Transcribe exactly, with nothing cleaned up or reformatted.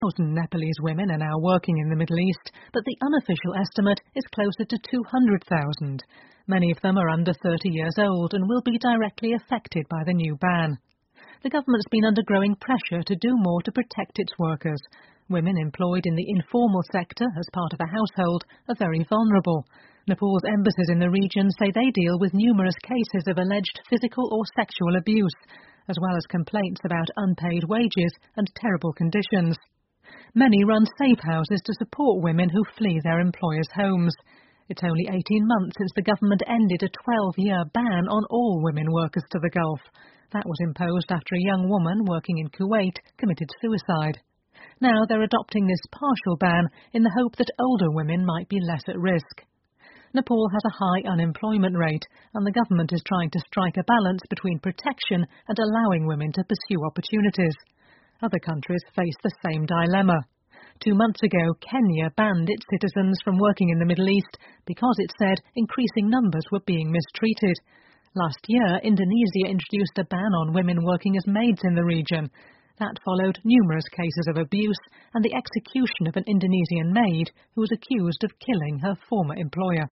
thousand Nepalese women are now working in the Middle East, but the unofficial estimate is closer to two hundred thousand. Many of them are under thirty years old and will be directly affected by the new ban. The government's been under growing pressure to do more to protect its workers. Women employed in the informal sector as part of a household are very vulnerable. Nepal's embassies in the region say they deal with numerous cases of alleged physical or sexual abuse, as well as complaints about unpaid wages and terrible conditions. Many run safe houses to support women who flee their employers' homes. It's only eighteen months since the government ended a twelve-year ban on all women workers to the Gulf. That was imposed after a young woman working in Kuwait committed suicide. Now they're adopting this partial ban in the hope that older women might be less at risk. Nepal has a high unemployment rate, and the government is trying to strike a balance between protection and allowing women to pursue opportunities. Other countries face the same dilemma. Two months ago, Kenya banned its citizens from working in the Middle East because it said increasing numbers were being mistreated. Last year, Indonesia introduced a ban on women working as maids in the region. That followed numerous cases of abuse and the execution of an Indonesian maid who was accused of killing her former employer.